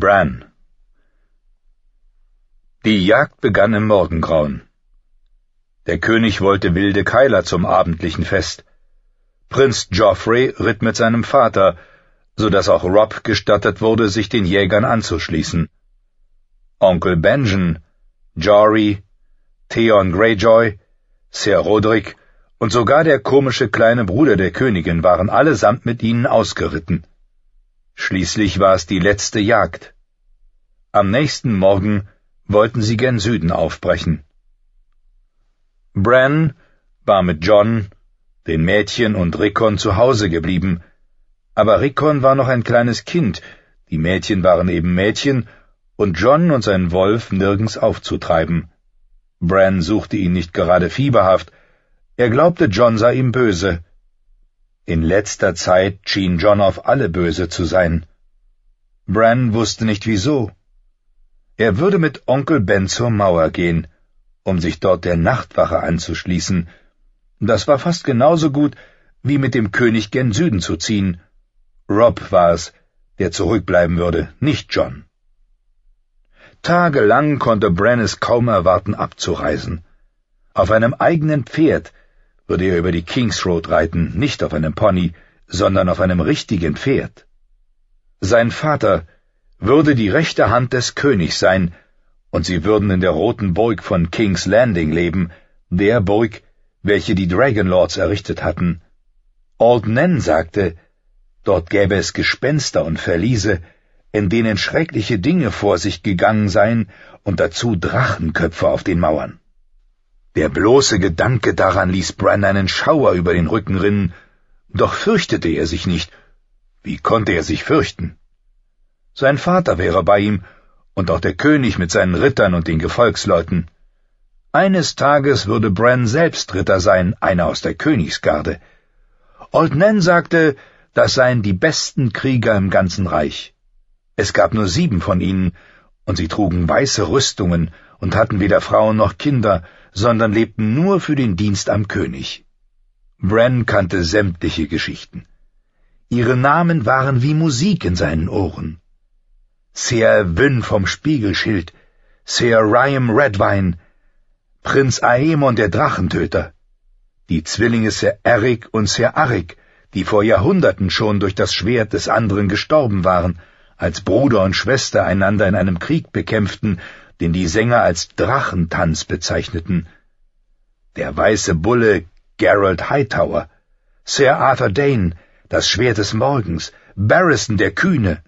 Bran. Die Jagd begann im Morgengrauen. Der König wollte wilde Keiler zum abendlichen Fest. Prinz Joffrey ritt mit seinem Vater, so dass auch Robb gestattet wurde, sich den Jägern anzuschließen. Onkel Benjen, Jory, Theon Greyjoy, Ser Rodrik und sogar der komische kleine Bruder der Königin waren allesamt mit ihnen ausgeritten. Schließlich war es die letzte Jagd. Am nächsten Morgen wollten sie gen Süden aufbrechen. Bran war mit Jon, den Mädchen und Rickon zu Hause geblieben, aber Rickon war noch ein kleines Kind, die Mädchen waren eben Mädchen, und Jon und sein Wolf nirgends aufzutreiben. Bran suchte ihn nicht gerade fieberhaft, er glaubte, Jon sei ihm böse. In letzter Zeit schien Jon auf alle böse zu sein. Bran wusste nicht wieso. Er würde mit Onkel Ben zur Mauer gehen, um sich dort der Nachtwache anzuschließen. Das war fast genauso gut, wie mit dem König gen Süden zu ziehen. Robb war es, der zurückbleiben würde, nicht Jon. Tagelang konnte Bran es kaum erwarten, abzureisen. Auf einem eigenen Pferd würde er über die King's Road reiten, nicht auf einem Pony, sondern auf einem richtigen Pferd. Sein Vater würde die rechte Hand des Königs sein, und sie würden in der Roten Burg von King's Landing leben, der Burg, welche die Dragonlords errichtet hatten. Old Nan sagte, dort gäbe es Gespenster und Verliese, in denen schreckliche Dinge vor sich gegangen seien und dazu Drachenköpfe auf den Mauern. Der bloße Gedanke daran ließ Bran einen Schauer über den Rücken rinnen, doch fürchtete er sich nicht. Wie konnte er sich fürchten? Sein Vater wäre bei ihm, und auch der König mit seinen Rittern und den Gefolgsleuten. Eines Tages würde Bran selbst Ritter sein, einer aus der Königsgarde. Old Nan sagte, das seien die besten Krieger im ganzen Reich. Es gab nur 7 von ihnen, und sie trugen weiße Rüstungen und hatten weder Frauen noch Kinder, sondern lebten nur für den Dienst am König. Bran kannte sämtliche Geschichten. Ihre Namen waren wie Musik in seinen Ohren. Ser Wyn vom Spiegelschild, Ser Ryam Redwyne, Prinz Aemon der Drachentöter, die Zwillinge Ser Eric und Ser Arryk, die vor Jahrhunderten schon durch das Schwert des anderen gestorben waren, als Bruder und Schwester einander in einem Krieg bekämpften, den die Sänger als Drachentanz bezeichneten. Der weiße Bulle Geralt Hightower, Ser Arthur Dayne, das Schwert des Morgens, Barristan der Kühne.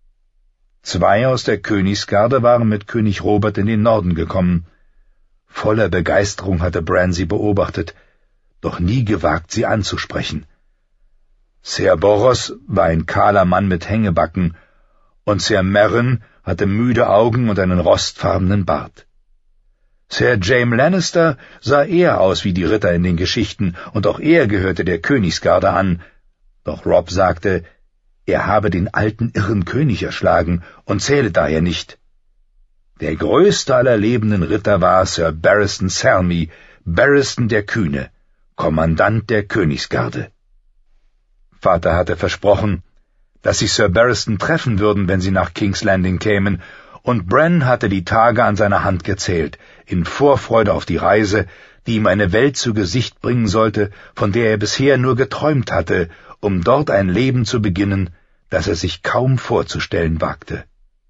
2 aus der Königsgarde waren mit König Robert in den Norden gekommen. Voller Begeisterung hatte Bran sie beobachtet, doch nie gewagt, sie anzusprechen. Ser Boros war ein kahler Mann mit Hängebacken, und Ser Meryn hatte müde Augen und einen rostfarbenen Bart. Ser Jaime Lannister sah eher aus wie die Ritter in den Geschichten, und auch er gehörte der Königsgarde an, doch Robb sagte, er habe den alten irren König erschlagen und zähle daher nicht. Der größte aller lebenden Ritter war Ser Barristan Selmy, Barristan der Kühne, Kommandant der Königsgarde. Vater hatte versprochen, dass sie Ser Barristan treffen würden, wenn sie nach King's Landing kämen, und Bran hatte die Tage an seiner Hand gezählt, in Vorfreude auf die Reise, die ihm eine Welt zu Gesicht bringen sollte, von der er bisher nur geträumt hatte, um dort ein Leben zu beginnen, das er sich kaum vorzustellen wagte.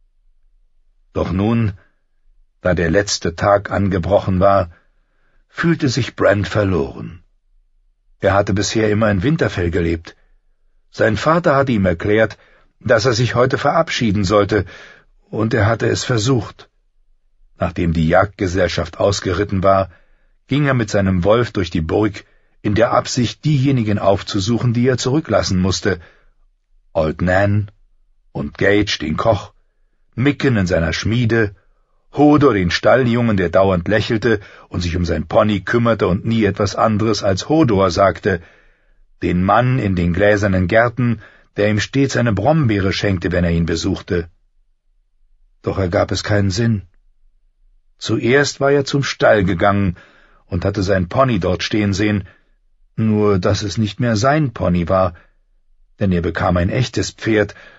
Doch nun, da der letzte Tag angebrochen war, fühlte sich Bran verloren. Er hatte bisher immer in Winterfell gelebt. Sein Vater hatte ihm erklärt, dass er sich heute verabschieden sollte, und er hatte es versucht. Nachdem die Jagdgesellschaft ausgeritten war, ging er mit seinem Wolf durch die Burg, in der Absicht, diejenigen aufzusuchen, die er zurücklassen musste, Old Nan und Gage, den Koch, Micken in seiner Schmiede, Hodor, den Stalljungen, der dauernd lächelte und sich um sein Pony kümmerte und nie etwas anderes als Hodor sagte, den Mann in den gläsernen Gärten, der ihm stets eine Brombeere schenkte, wenn er ihn besuchte. Doch ergab es keinen Sinn. Zuerst war er zum Stall gegangen und hatte sein Pony dort stehen sehen, nur dass es nicht mehr sein Pony war, denn er bekam ein echtes Pferd,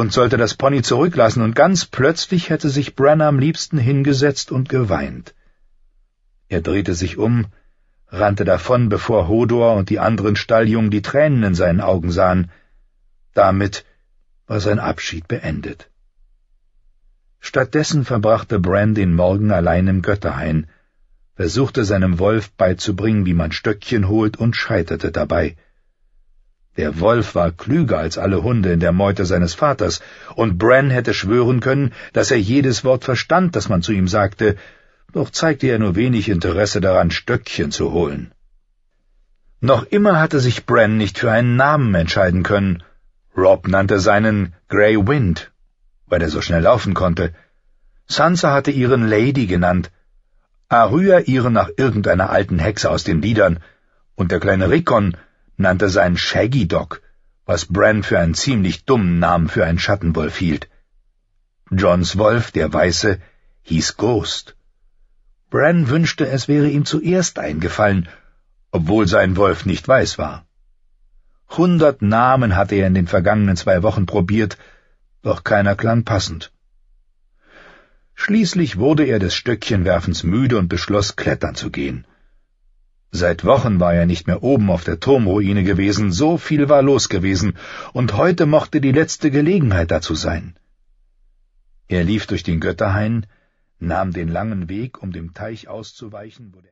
und sollte das Pony zurücklassen, und ganz plötzlich hätte sich Bran am liebsten hingesetzt und geweint. Er drehte sich um, rannte davon, bevor Hodor und die anderen Stalljungen die Tränen in seinen Augen sahen. Damit war sein Abschied beendet. Stattdessen verbrachte Bran den Morgen allein im Götterhain, versuchte seinem Wolf beizubringen, wie man Stöckchen holt, und scheiterte dabei. Der Wolf war klüger als alle Hunde in der Meute seines Vaters, und Bran hätte schwören können, dass er jedes Wort verstand, das man zu ihm sagte, doch zeigte er nur wenig Interesse daran, Stöckchen zu holen. Noch immer hatte sich Bran nicht für einen Namen entscheiden können. Robb nannte seinen Grey Wind, weil er so schnell laufen konnte. Sansa hatte ihren Lady genannt, Arya ihren nach irgendeiner alten Hexe aus den Liedern, und der kleine Rickon nannte seinen Shaggy Dog, was Bran für einen ziemlich dummen Namen für einen Schattenwolf hielt. Jons Wolf, der Weiße, hieß Ghost. Bran wünschte, es wäre ihm zuerst eingefallen, obwohl sein Wolf nicht weiß war. 100 Namen hatte er in den vergangenen 2 Wochen probiert, doch keiner klang passend. Schließlich wurde er des Stöckchenwerfens müde und beschloss, klettern zu gehen. Seit Wochen war er nicht mehr oben auf der Turmruine gewesen, so viel war los gewesen, und heute mochte die letzte Gelegenheit dazu sein. Er lief durch den Götterhain, nahm den langen Weg, um dem Teich auszuweichen, wo der